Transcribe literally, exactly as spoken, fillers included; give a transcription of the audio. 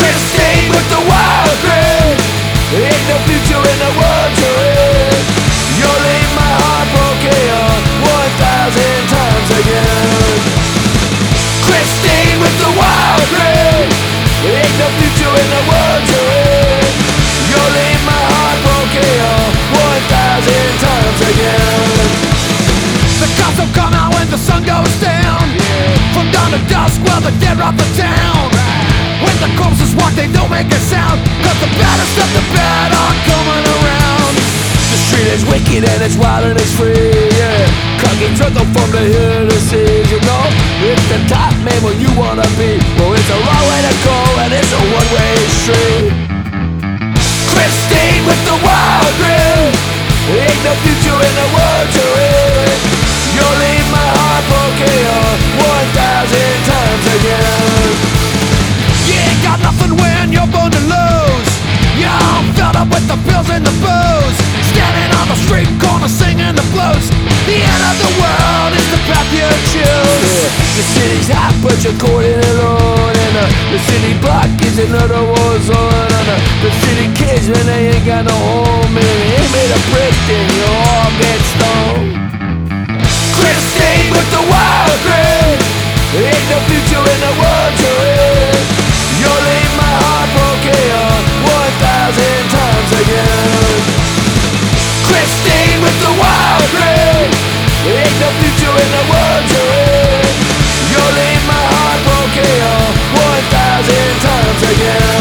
Christine with the wild grin. Ain't no future in the world you're in. You'll leave my heart broken one thousand times again. Christine with the wild grin. Ain't no future in the world you're in. You'll leave my heart broken one thousand times again. The cops will come out when the sun goes down. From dawn to dusk while the dead rob the town. When the corpses walk they don't make a sound, cause the baddest of the bad are coming around. The street is wicked and it's wild and it's free, yeah. Cooking trouble from the hill to sea, you know. It's the top man where you wanna be. Well, it's a long way to go and it's a one-way street. Christine with the wild grin. Ain't no future in the world you're in. You'll leave my heart broken one thousand times again. You ain't got nothing when you're born to lose. You're all filled up with the pills and the booze. Standing on the street corner singing the blues. The end of the world is the path you choose. The city's hot but you're caught in it alone. And uh, the city block is another war zone. And uh, the city kids when they ain't got no home. And they ain't made of brick and you all get stone. Christine with the wild grin. Ain't no future in the world you're in. You'll leave my heart broken one thousand times again. Christine with the wild grin. Ain't no future in the world you're in. You'll leave my heart broken one thousand times again.